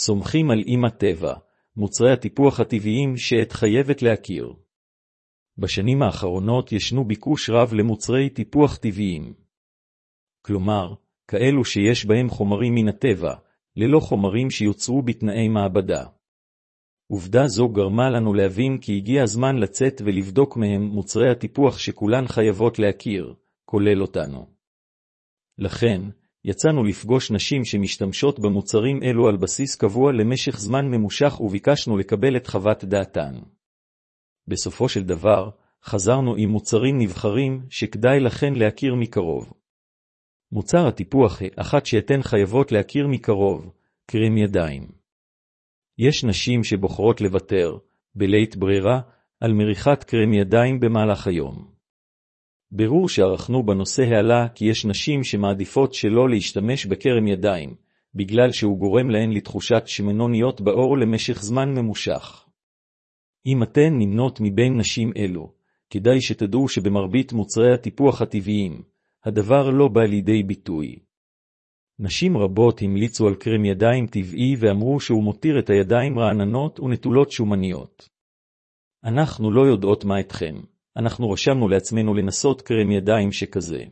סומכים על אמא טבע, מוצרי הטיפוח הטבעיים שאת חייבת להכיר. בשנים האחרונות ישנו ביקוש רב למוצרי טיפוח טבעיים. כלומר, כאלו שיש בהם חומרים מן הטבע, ללא חומרים שיוצרו בתנאי מעבדה. עובדה זו גרמה לנו להבין כי הגיע הזמן לצאת ולבדוק מהם מוצרי הטיפוח שכולן חייבות להכיר, כולל אותנו. לכן, יצאנו לפגוש נשים שמשתמשות במוצרים אלו על בסיס קבוע למשך זמן ממושך וביקשנו לקבל את חוות דעתן. בסופו של דבר, חזרנו עם מוצרים נבחרים שכדאי לכן להכיר מקרוב. מוצר הטיפוח אחת שאתן חייבות להכיר מקרוב, קרם ידיים. יש נשים שבוחרות לוותר, בלית ברירה, על מריחת קרם ידיים במהלך היום. בירור שערכנו בנושא העלה כי יש נשים שמעדיפות שלא להשתמש בקרם ידיים, בגלל שהוא גורם להן לתחושת שמנוניות בעור למשך זמן ממושך. אם אתן נמנות מבין נשים אלו, כדאי שתדעו שבמרבית מוצרי הטיפוח הטבעיים, הדבר לא בא לידי ביטוי. נשים רבות המליצו על קרם ידיים טבעי ואמרו שהוא מותיר את הידיים רעננות ונטולות שומניות. אנחנו לא יודעות מה אתכם, אנחנו רשמנו לעצמנו לנסות קרם ידיים שכזה.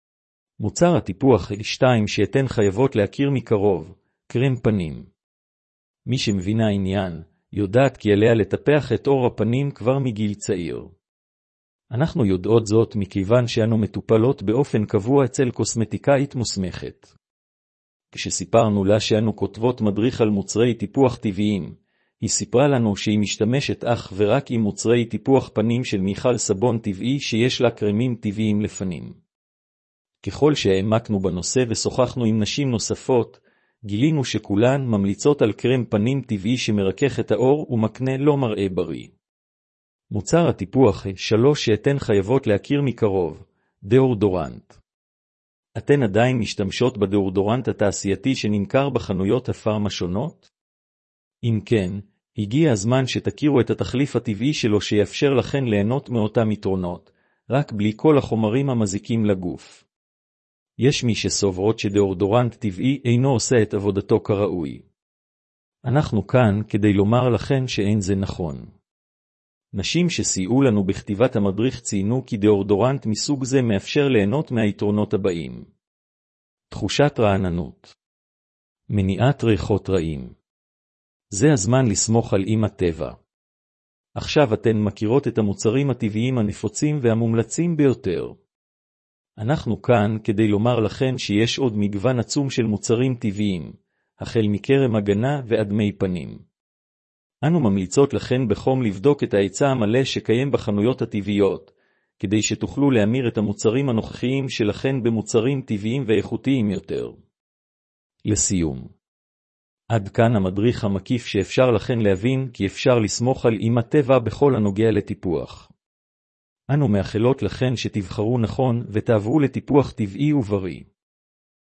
מוצר הטיפוח 2 שאתן חייבות להכיר מקרוב, קרם פנים. מי שמבינה עניין, יודעת כי עליה לטפח את אור הפנים כבר מגיל צעיר. אנחנו יודעות זאת מכיוון שאנו מטופלות באופן קבוע אצל קוסמטיקאית מוסמכת. כשסיפרנו לה שאנו כותבות מדריך על מוצרי טיפוח טבעיים, היא סיפרה לנו שהיא משתמשת אך ורק עם מוצרי טיפוח פנים של מיכל סבון טבעי שיש לה קרמים טבעיים לפנים. ככל שהעמקנו בנושא ושוחחנו עם נשים נוספות, גילינו שכולן ממליצות על קרם פנים טבעי שמרכך את האור ומקנה לו מראה בריא. מוצר הטיפוח 3 שאתן חייבות להכיר מקרוב, דאורדורנט. אתן עדיין משתמשות בדאורדורנט התעשייתי שנמכר בחנויות הפארמה שונות? אם כן, הגיע הזמן שתכירו את התחליף הטבעי שלו שיאפשר לכן ליהנות מאותם יתרונות, רק בלי כל החומרים המזיקים לגוף. יש מי שסוברות שדאורדורנט טבעי אינו עושה את עבודתו כראוי. אנחנו כאן כדי לומר לכן שאין זה נכון. נשים שסייעו לנו בכתיבת המדריך ציינו כי דאורדורנט מסוג זה מאפשר ליהנות מהיתרונות הבאים. תחושת רעננות. מניעת ריחות רעים. זה הזמן לסמוך על אמא טבע. עכשיו אתן מכירות את המוצרים הטבעיים הנפוצים והמומלצים ביותר. אנחנו כאן כדי לומר לכן שיש עוד מגוון עצום של מוצרים טבעיים, החל מקרם הגנה ועד מי פנים. אנו ממליצות לכן בחום לבדוק את ההיצע המלא שקיים בחנויות הטבעיות, כדי שתוכלו להמיר את המוצרים הנוכחיים שלכן במוצרים טבעיים ואיכותיים יותר. לסיום. עד כאן המדריך המקיף שאפשר לכן להבין כי אפשר לסמוך על אמא טבע בכל הנוגע לטיפוח. אנו מאחלות לכן שתבחרו נכון ותעברו לטיפוח טבעי ובריא.